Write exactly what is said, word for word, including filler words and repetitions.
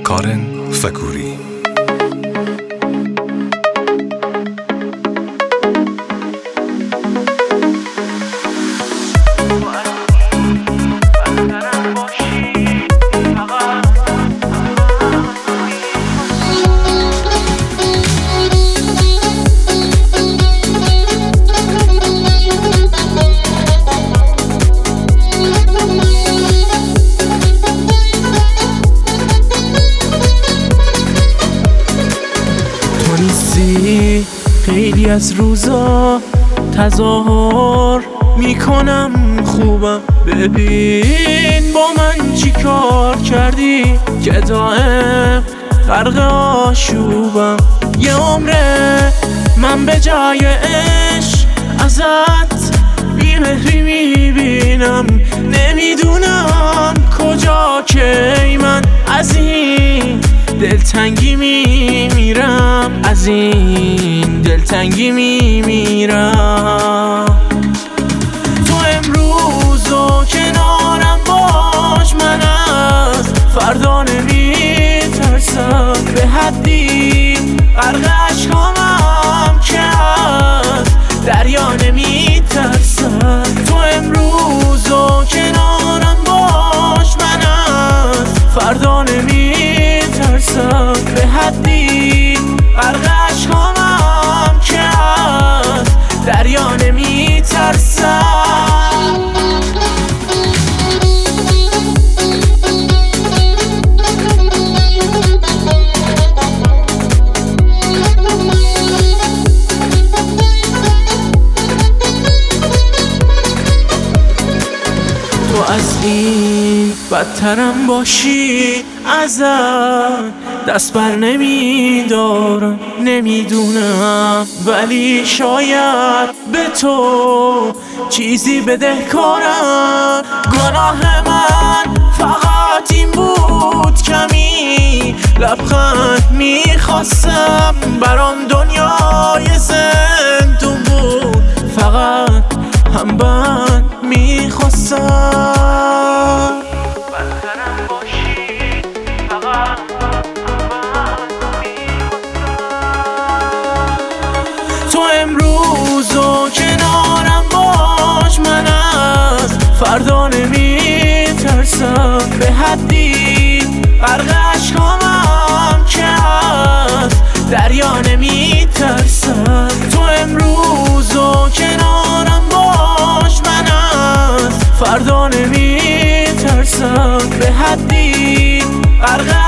کارن فکوری. خیلی از روزا تظاهر میکنم خوبم، ببین با من چی کار کردی که دائم غرق آشوبم. یه عمره من به جای عشق ازت بیمهری میبینم، نمیدونم کجا کی من از این دلتنگی میمیرم، از این دلتنگی میمیرم. تو امروز و کنارم باش، من از فردا نمیترسم، به حدی غرق عشقامم که از دریا نمیترسم. تو امروز و کنارم باش، من از فردا نمیترسم، به حدی غرق عشقامم که از دریا نمیترسم. تو از این بدترم باشی، ازت دست بر نمیدارم، نمیدونم ولی شاید به تو چیزی بدهکارم. گناه من فقط این بود کمی لبخند میخواستم، برام دنیای زندون بود، فقط هم بند میخواستم. تو امروز و کنارم باش، من از فردا نمیترسم، به حدی غرق عشقامم که از دریا نمیترسم. تو امروز و کنارم باش، من از فردا نمیترسم، به حدی غرق